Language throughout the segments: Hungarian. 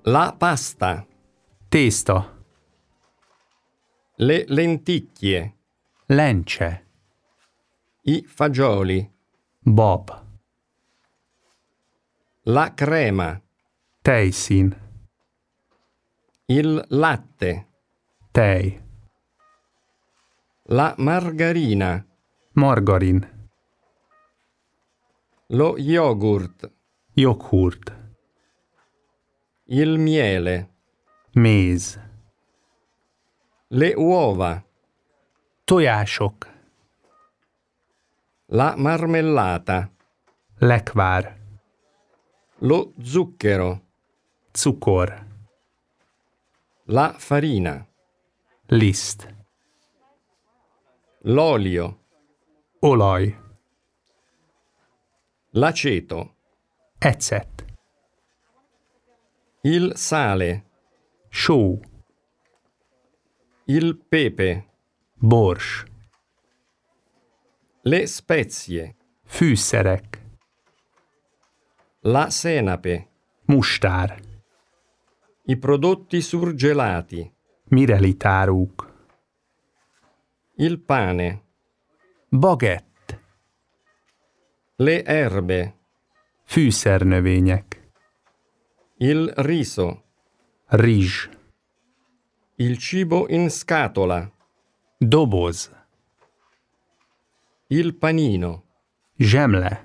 La pasta. Tészta. Le lenticchie. Lencse. I fagioli. Bab. La crema. Tejszín. Il latte. Tej. La margarina. Margarin. Lo yogurt. Joghurt. Il miele. Méz. Le uova. Tojások. La marmellata. Lekvár. Lo zucchero. Cukor. La farina. Liszt. L'olio. Olaj. L'aceto. Ecet. Il sale. Só. Il pepe. Bors. Le spezie. Fűszerek. La senape. Mustár. I prodotti surgelati. Mirelitárúk. Il pane. Bagett. Le erbe. Fűszernövények. Il riso. Rizs. Il cibo in scatola. Doboz. Il panino. Zsemle.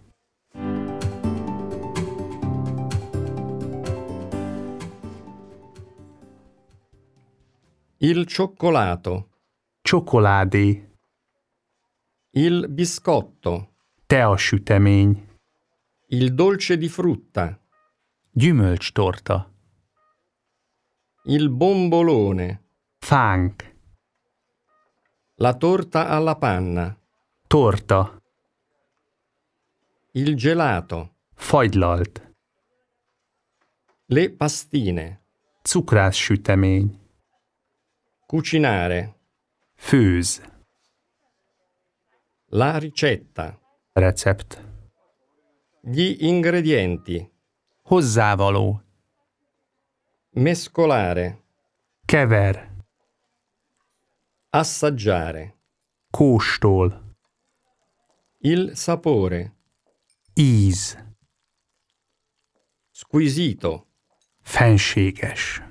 Il cioccolato. Csokoládé. Il biscotto. Teasütemény. Il dolce di frutta. Gyümölcstorta. Il bombolone. Fánk. La torta alla panna. Torta. Il gelato. Fagylalt. Le pastine. Cukrászsütemény. Cucinare. Főz. La ricetta. Recept. Gli ingredienti. Hozzávaló. Mescolare. Kever. Assaggiare. Kóstol. Il sapore. Íz. Squisito. Fenséges.